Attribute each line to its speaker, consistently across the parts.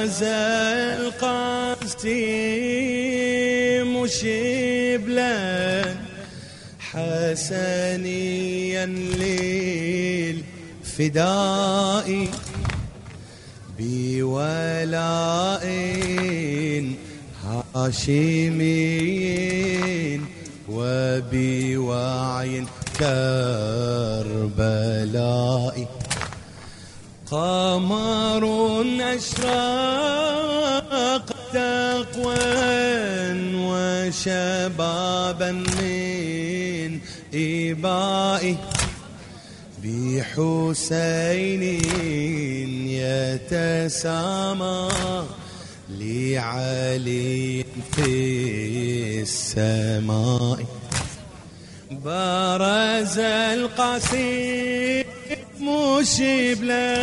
Speaker 1: برز القاسم شبلا حسنيا للفداء بولاء هاشمي وبوعي كربلاء. قمر أشرق تقوى وشبابا من إبائه بحسين يتسامى لعلي في السماء. برز القاسم شبلا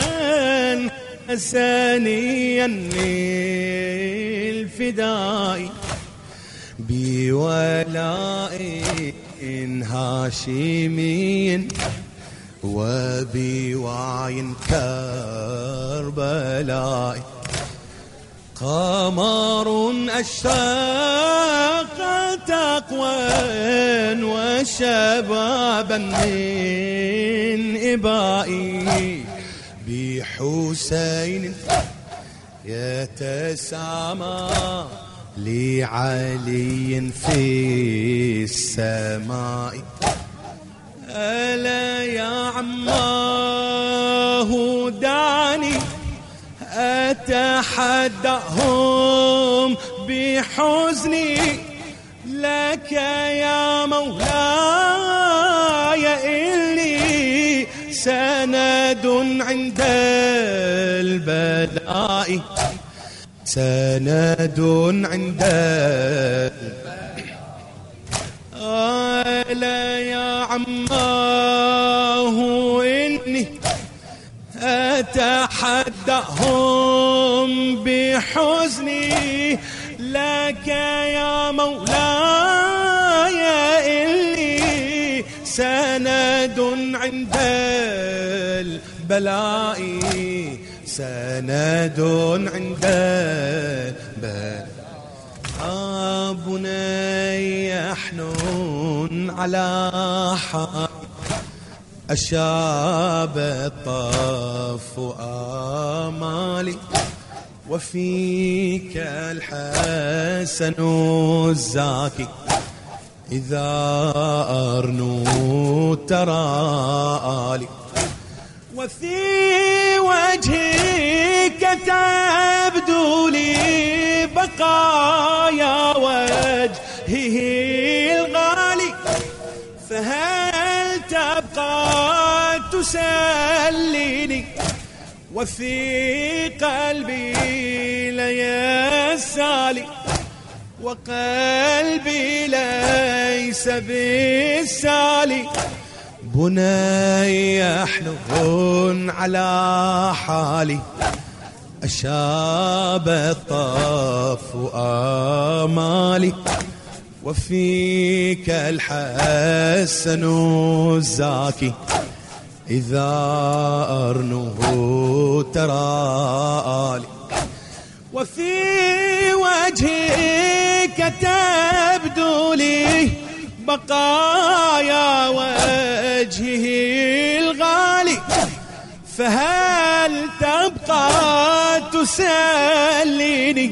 Speaker 1: حسنيا للفداء بولاء هاشمي وبوعي كربلاء. قمر أشرق تقوى وشبابا من إبائي بحسين يتسامى لعلي في السماء. ألا يا عماه دعني أتحداهم بحزني لك يا مولاي إني سند عند البلاء. سند عند ألا يا عماه إني أتحداهم بحزني لك يا مولاي إني سند عند البلاء. سند عند البلاء. بني يحنون على حال أشاب الطف آمالي وفيك الحسن الزاكي إذا أرنو ترالي. وفي وجهك تبدو لي بقايا وجهه الغالي فهل تبقى تسليني وفي قلبي ليسالي وقلبي ليس بالسالي. بني يحنون على حالي أشاب الطف آمالي وفيك الحسن الزاكي إذا أرنه ترالي. وفي وجهك تبدو لي بقايا وجهه الغالي فهل تبقى تسليني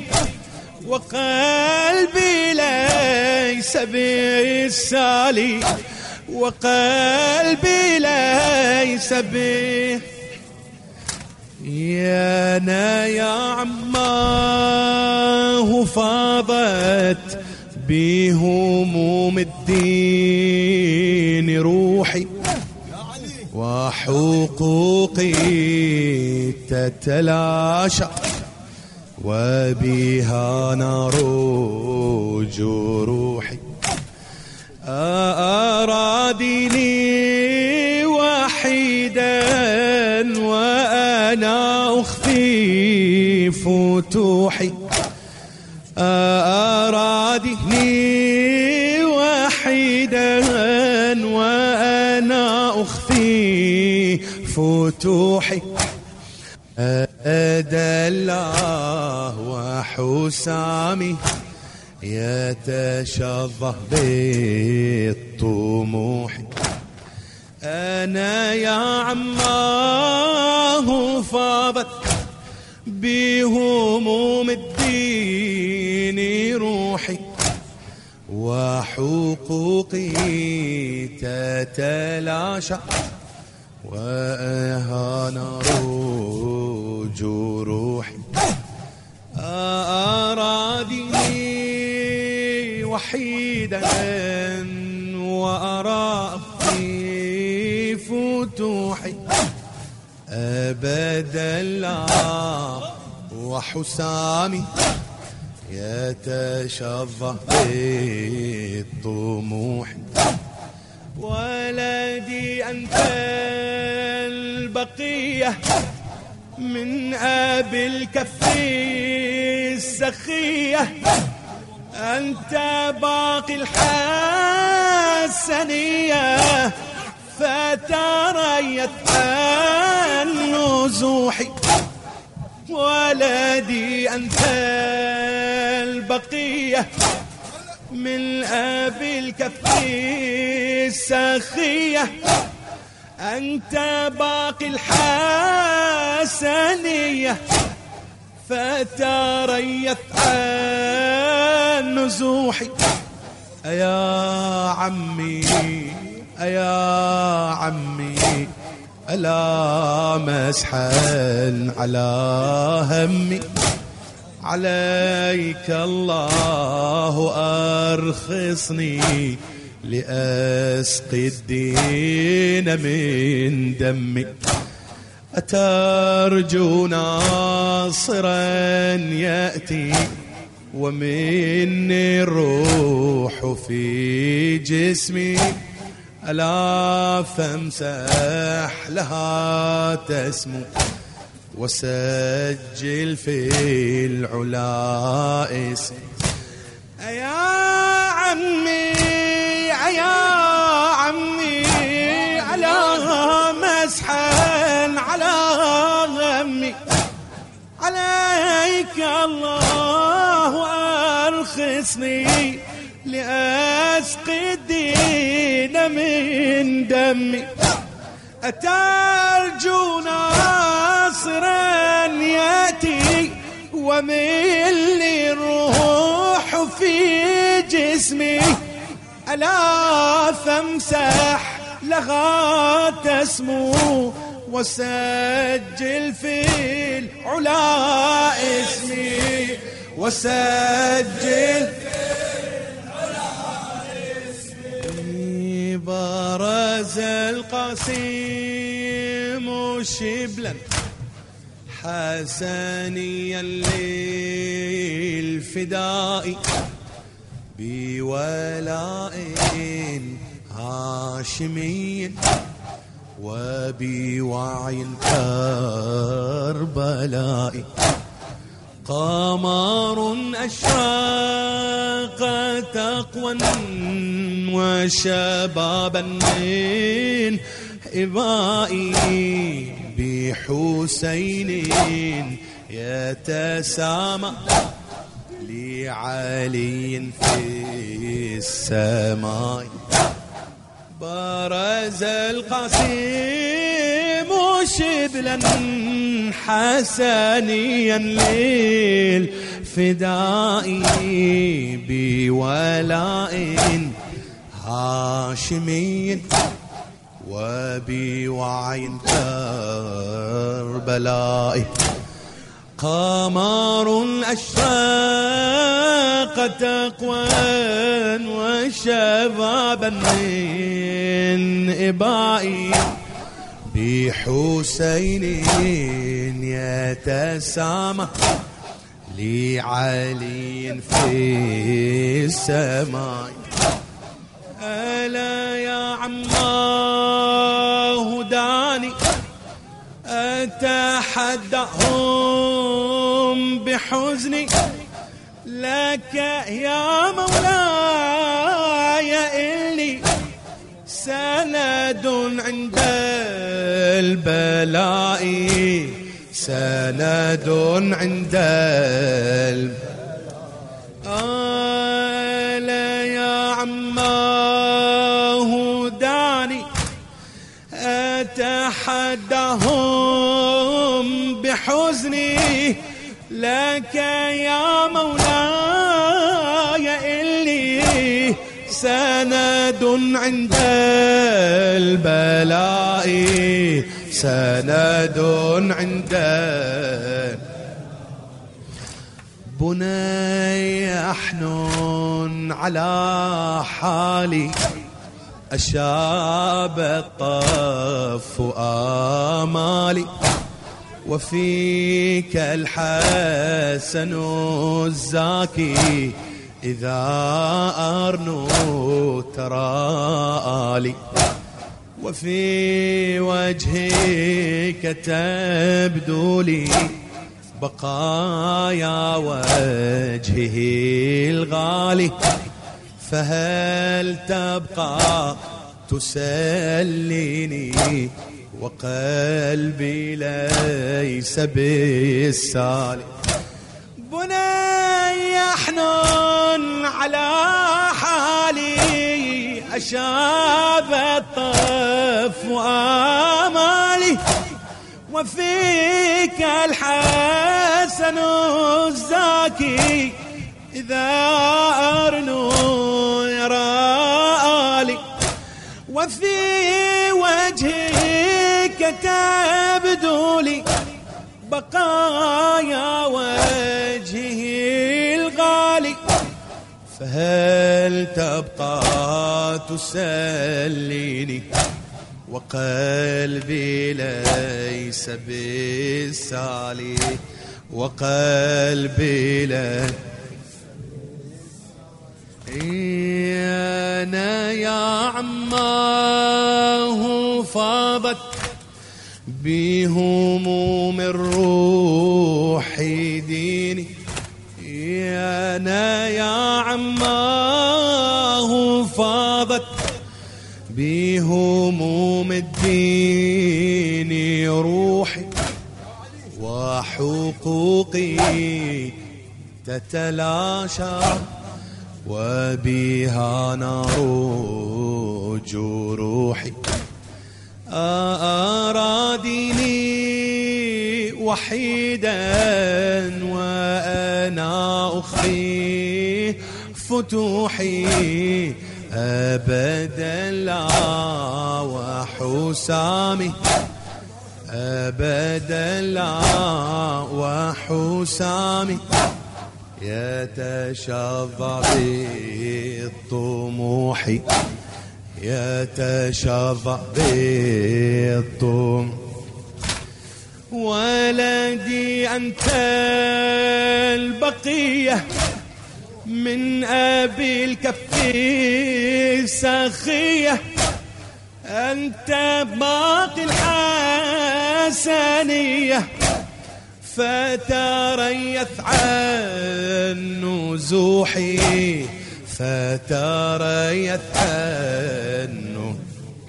Speaker 1: وقلبي ليس بالسالي وقلبي ليس به. يا عماه فاضت بهموم الدين روحي وحقوقي تتلاشى وبها نروج روحي. أرادني وحيدا وأنا أخفي فتوحي. أرادني وحيدا وأنا أخفي فتوحي. أدلاه وحسامي يتشظى بالطموح. أنا يا عماه فاضت بهموم الدين روحي، وحقوقي تتلاشى وأهان جروحي. أرادني وحيدا وأرى في فتوحي، أبدا لا وحسامي يتشظى بالطموح. ولدي أنت البقية من أبي الكف السخية، أنت باقي الحسنية فتريت عن نزوحي. ولدي أنت البقية من أبي الكف السخية، أنت باقي الحسنية فتريت عن نزوحي. أيا عمي أيا عمي ألا مسحا على همي، عليك الله أرخصني لأسقي الدين من دمي. أترجو ناصرا يأتي ومني الروح في جسمي، ألا فامسح لها تسمو وسجل في العلا اسمي. يا عمي يا عمي على مسحا على غمي، عليك الله أرخصني لأسقي الدين من دمي. أترجو ناصرا يأتي وملي الروح في جسمي، ألا فامسح لها تسمو وسجل في العلا اسمي، وسجل برز القاسم شبلا حسنيا للفداء بولاء هاشمي وبوعي كربلاء. قمر أشراق تقوى وشبابا من إبائي بحسين يتسامى لعلي في السماء. برز القاسم شبلا حسنيا للفداء بولاء هاشمي وبوعي كربلاء. قمر أشراق تقوى وشبابا من إبائي بحسين يتسامى لعلي في السماء. ألا يا عماه داني أتحدهم بحزني لك يا مولاي إلي سند عند البلاء سند عند يا عماه داني أتحدهم بحزني لك يا مولاي إلي سند عند البلاء سند عند بني أحنن على حالي أشاب الطف آمالي وفيك الحسن الزاكي إذا أرنو ترالي وفي وجهك تبدو لي بقايا وجهه الغالي فهل تبقى تسليني وقلبي ليس بالسالي بني أحنن على حالي أشاب الطف وآمالي وفيك الحسن الزاكي إذا أرنو يرالي وفي وجهك تبدو لي بقايا وجهه الغالي فهل تبقى تسليني وقلبي ليس بالسالي وقلبي ليس أنا يا عماه فاضت بهموم الروح ديني أنا يا عماه فاضت بهموم الدين روحي وحقوقي تتلاشى وبها نار جروحي أرادني وحيدا وأنا أخفي فتوحي أبدا لا وحسامي أبدا لا وحسامي يتشظى بالطموح يتشظى بالطموح ولدي أنت البقية من أبي الكف سخية أنت باقي الحسنية فتريث عن نزوحي فتريث عنه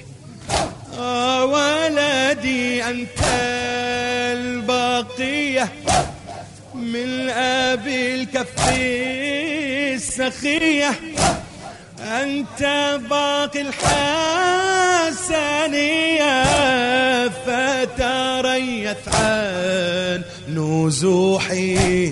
Speaker 1: ولدي أنت البقية من أبي الكف السخية أنت باقي الحسنية فتريث عن نزوحي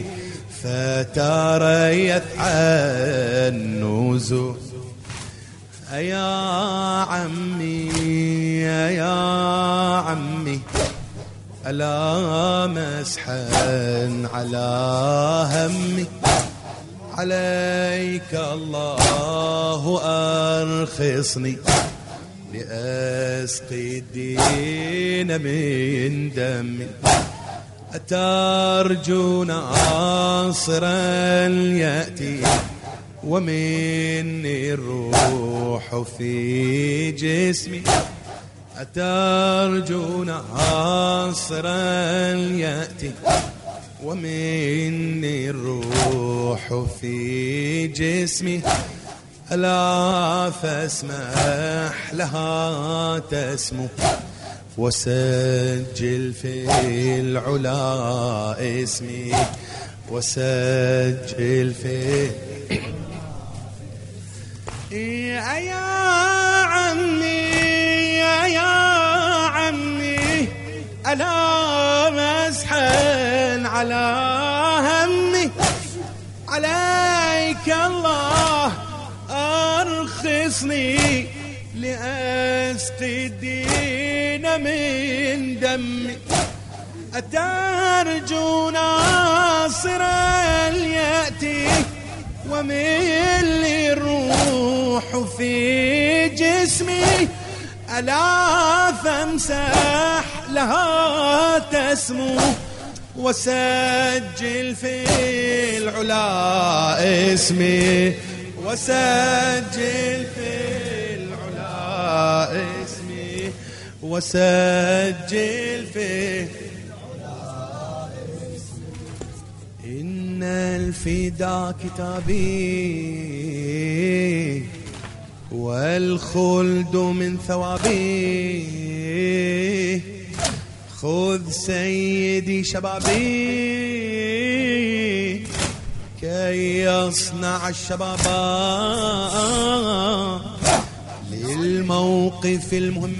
Speaker 1: فتريث عن نزوح يا عمي يا عمي ألا مسحا على همي عليك الله أرخصني لأسقي الدين من دمي أترجو ناصرا يأتي ومني الروح في جسمي أترجو ناصرا يأتي ومني الروح في جسمي ألا فاسمح لها تسمو وسجل في العلا اسمي، وسجل في يا عمي يا عمي ألا مسحن على همي، عليك الله أرخصني لأسقي الدين من دمي، أترجو ناصرا يأتي ومن لي الروح في جسمي، ألا فامسح لها تسمو، وسجل في العلا اسمي، وسجل في العلا اسمي، وسجل في العلا اسمي. إن الفدا كتابي والخلد من ثوابي، خذ سيدي شبابي كي يصنع الشباب للموقف المهم،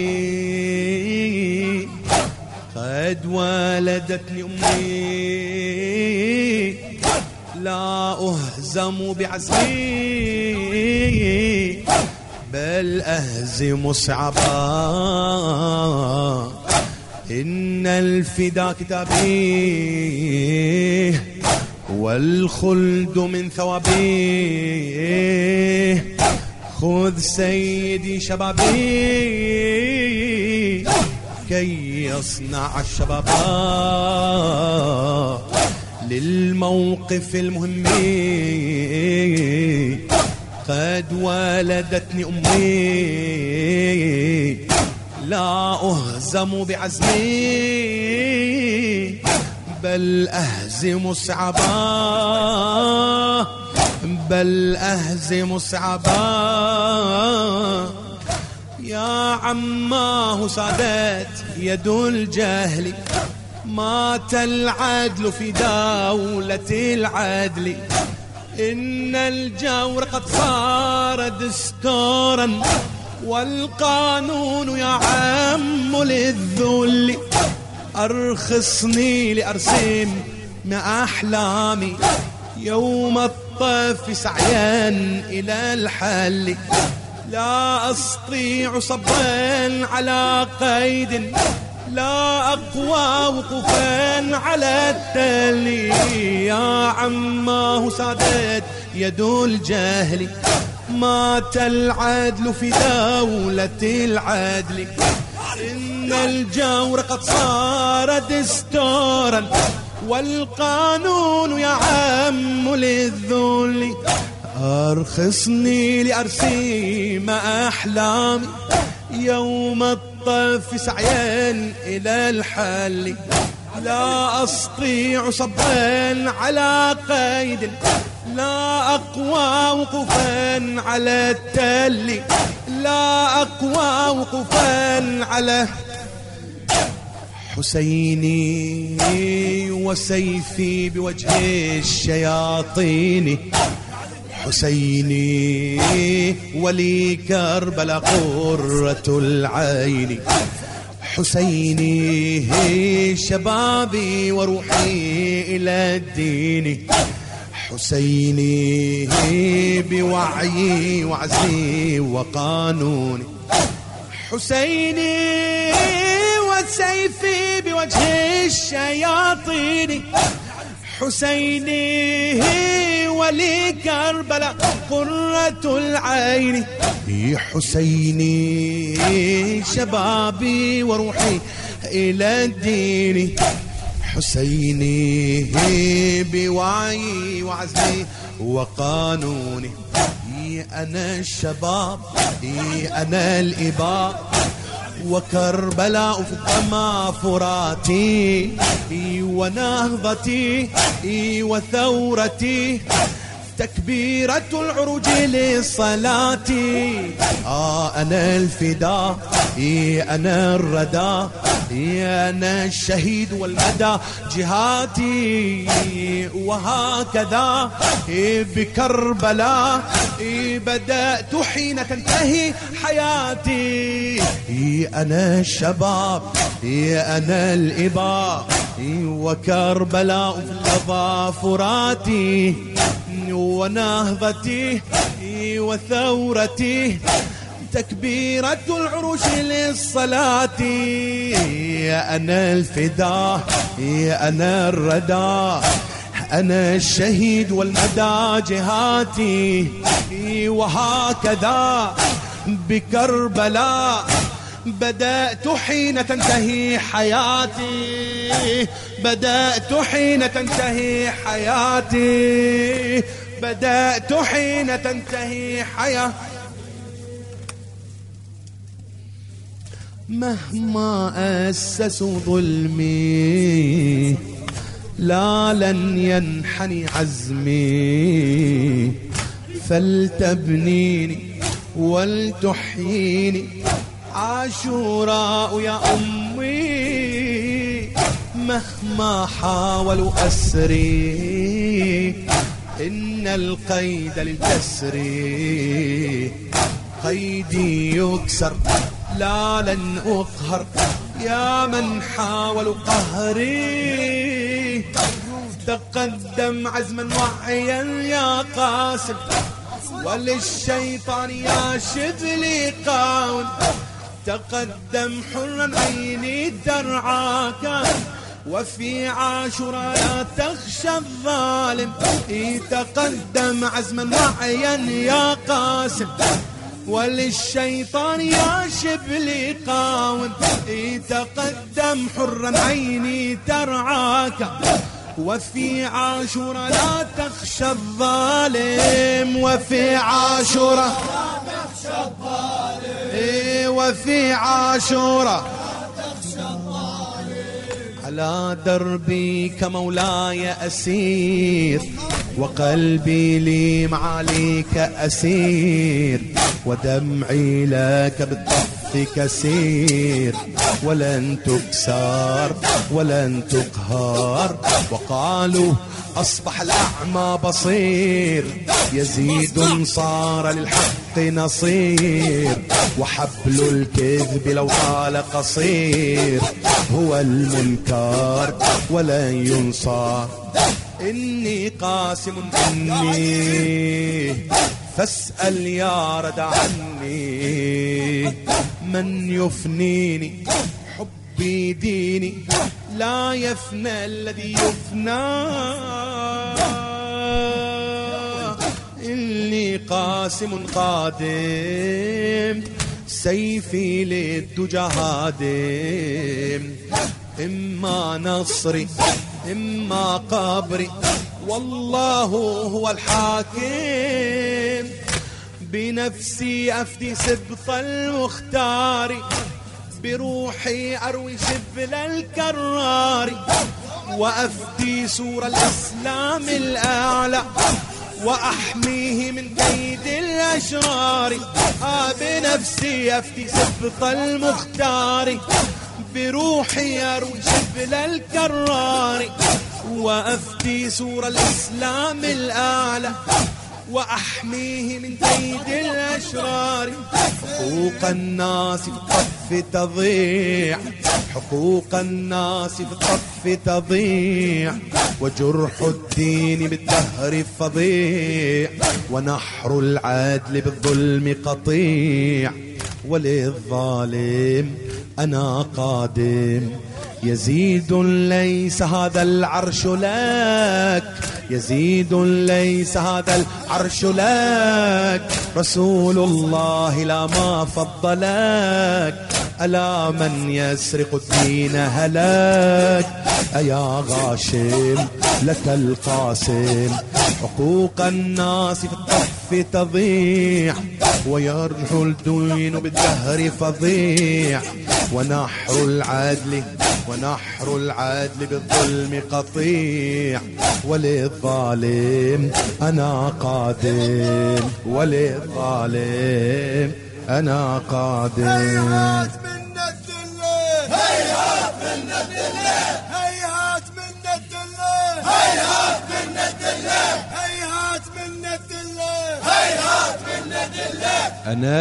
Speaker 1: قد ولدتني أمي لا أهزم بعزمي، بل أهزم صعبا. إن الفدا كتابي والخلد من ثوابي، خذ سيدي شبابي كي يصنع الشباب للموقف المهم، قد ولدتني أمي لا أهزم بعزمي، بل أهزم صعبا، بل أهزم صعبا. يا عماه سادت يد الجهل، مات العدل في دولة العدل، إن الجور قد صار دستورا والقانون يا عم للذل، أرخصني لأرسم مع أحلامي يوم الطف سعيا إلى الحل، لا أستطيع صبا على قيد، لا أقوى وقوفا على التل. يا عماه سادت يد الجهل، مات العدل في دولة العدل، إن الجور قد صار دستورا والقانون يا عم للذل، أرخصني لأرسم أحلامي يوم الطف سعيا إلى الحل، لا أستطيع صبا على قيد، لا أقوى وقوفا على التل، لا أقوى وقوفا على حسيني وسيفي بوجه الشياطين، حسيني ولي كربلاء قرة العين، حسيني شبابي وروحي إلى الدين، حسيني بوعي وعزمي وقانوني، حسيني وسيفي بوجه الشياطين، حسيني ولي كربلاء قرة العين، حسيني شبابي وروحي إلى الدين، حسيني بوعي وعزمي وقانوني، أنا الشباب أنا الإباء، وكربلاء في الدمى فراتي ونهضتي وثورتي، تكبيرة العروج للصلاة. أنا الفداء، أنا الردى، أنا الشهيد والمدى جهاتي. وهكذا بكربلاء بدأت حين تنتهي حياتي. أنا الشباب، أنا الإباء، وكربلاء في اللظى فراتي. ونهضتي وثورتي تكبيرة العروش للصلاة. أنا الفداء، أنا الردى، أنا الشهيد والمدى جهاتي. وهكذا بكربلاء بدأت حين تنتهي حياتي. بدأت حين تنتهي حياتي. بدأت حين تنتهي حياتي. مهما أسسوا ظلمي لا لن ينحني عزمي. فلتبنيني ولتحييني عاشوراء يا أمي. مهما حاولوا أسري إن القيد للكسر. قيدي يكسر لا لن أقهر يا من حاولوا قهري. تقدم عزما وعيا يا قاسم، وللشيطان يا شبلي قاون. تقدم حرا عيني ترعاك، وفي عاشوراء لا تخشى الظالم. تقدم عزما وعيا يا قاسم، وللشيطان يا شبلي قاون. تقدم حرا عيني ترعاك، وفي عاشوراء لا تخشى الظالم. وفي عاشوراء لا تخشى الظالم. وفي عاشوراء على دربك مولاي أسير، وقلبي لي معاليك أسير. ودمعي لك بالطف كسير، ولن تكسر ولن تقهر. وقالوا أصبح الأعمى بصير، يزيد صار للحق نصير. وحبل الكذب لو طال قصير، هو المنكر ولن ينصر. إني قاسم إني، فاسأل يا رد عني. من يفنيني حبي ديني، لا يفنى الذي يفنى. إني قاسم قادم، سيفي للدجى هادم. إما نصري إما قبري، والله هو الحاكم. بنفسي أفدي سبط المختار، بروحي أروي شبل الكرار. وأفدي سور الإسلام الأعلى، وأحميه من كيد الأشرار. بنفسي أفدي سبط المختار، بروحي أروي شبل الكرار. وأفدي سور الإسلام الأعلى، وأحميه من كيد الأشرار. حقوق الناس في الطف تضيع، حقوق الناس في الطف تضيع. وجرح الدين بالدهر فظيع، ونحر العدل بالظلم قطيع. وللظالم أنا قادم، يزيد ليس هذا العرش لك. يزيد ليس هذا العرش لك. رسول الله لا ما فضلك، ألا من يسرق الدين هلاك. أيا غاشم لك القاسم، حقوق الناس في الطف تضيع. ويرجح الدين بالدهر فظيع، ونحر العدل بالظلم قطيع، وللظالم أنا قادم، وللظالم أنا قادم.
Speaker 2: هيهات منا الدلة، هيهات منا الدلة، هيهات منا الدلة، هيهات منا الدلة، هيهات منا الدلة، هيهات منا الدلة.
Speaker 1: أنا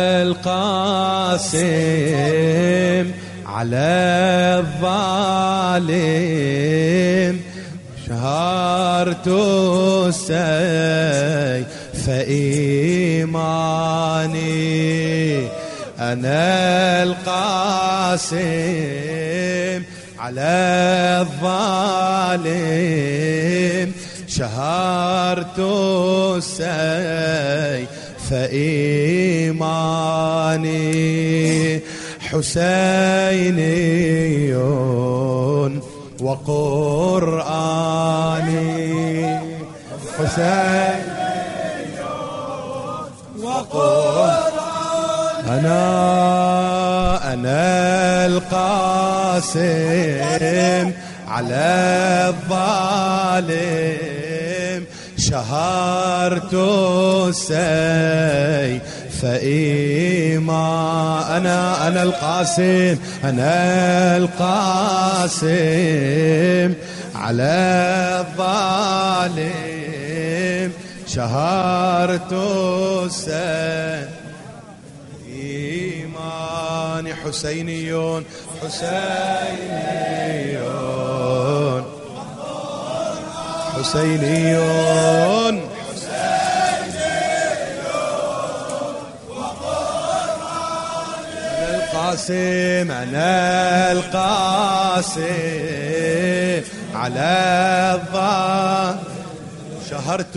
Speaker 1: القاسم على الظالم، شهرت السيف إيماني. أنا القاسم على الظالم، شهرت السيف إيماني. حسيني وقرآني، حسيني وقرآني. أنا القاسم على الظالم، شهرت السيف إيمان. أنا القاسم، أنا القاسم على الظالم، شهرت السيف إيمان. حسينيون حسينيون حسينيون القاسم، أنا القاسم على الظالم، شهرت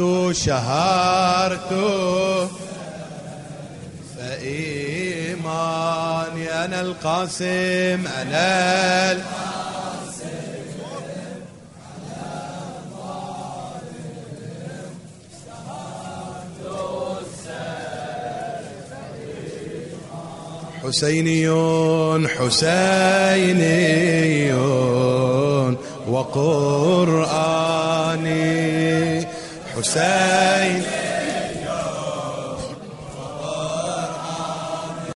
Speaker 1: فإيماني. أنا القاسم، أنا القاسم على الظالم، شهرت السيف إيماني. حسينيون حسينيون وقرآني، حسين